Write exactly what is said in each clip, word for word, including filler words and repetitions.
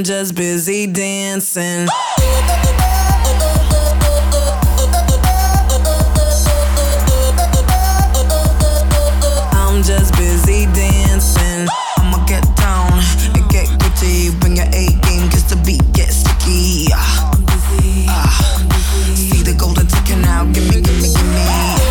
I'm just busy dancing. I'm just busy dancing. I'ma get down and get gritty. Bring your A game, cause the beat gets sticky. I'm busy. Uh, I'm busy. See the golden ticket now. Gimme, gimme, gimme.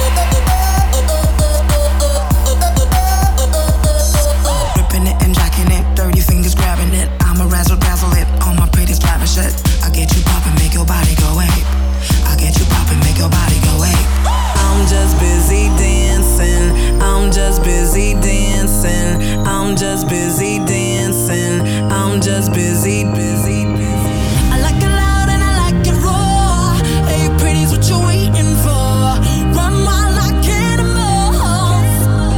Ripping it and jacking it. Dirty fingers grabbing it. I'ma razzle dazzle it. All my pretty slapping shit. I get you poppin', make your body go ape. I get you poppin', make your body go ape. I'm just busy dancing. I'm just busy dancing. I'm just busy dancing. I'm just busy, busy, busy. I like it loud and I like it raw. Hey, pretty's what you waiting for. Run wild like animals.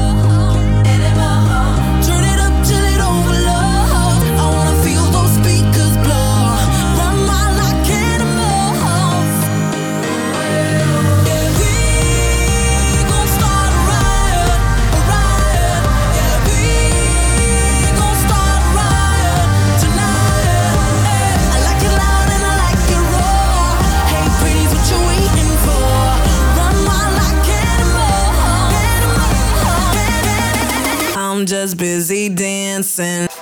Turn it up till it overloads. I wanna feel those speakers blow. Run wild like animals. Yeah, we gon' start a riot, a riot. Yeah, we gon' start a riot tonight. I like it loud and I like it raw. Hey, pretty's what you waiting for. Run wild like animals. I'm just busy dancing.